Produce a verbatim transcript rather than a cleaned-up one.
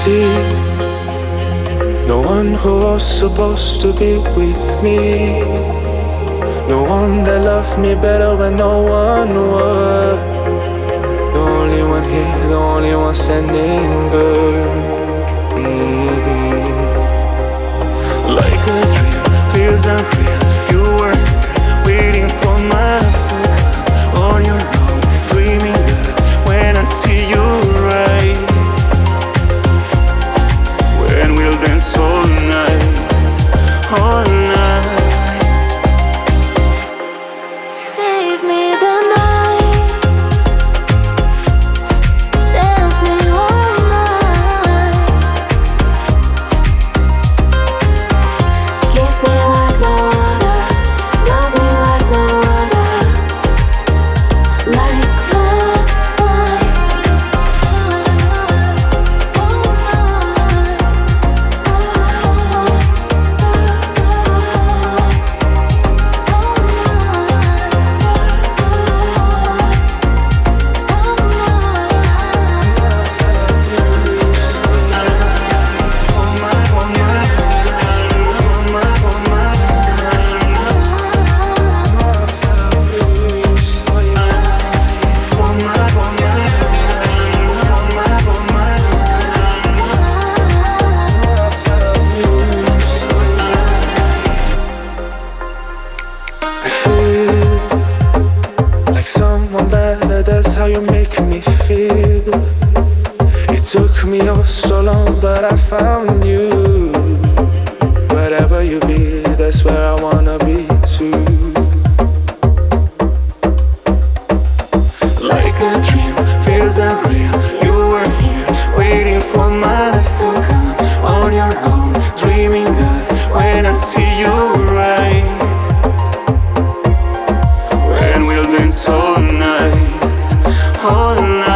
see no one who was supposed to be with me, no one that loved me better when no one would. The only one here, the only one standing good. mm-hmm. Like a dream, feels unreal. You were here, waiting for my food on your own, dreaming good when I see you right. When we'll dance all night, all night. Save me the night, dance me all night, kiss me like no other, love me like no other, like last night. Like someone better, that's how you make me feel. It took me oh so long, but I found you. Wherever you be, that's where I wanna be too. Like a dream, feels unreal. You were here, waiting for my life to come on your own, dreaming good when I see you right. When we'll dance all night, all night.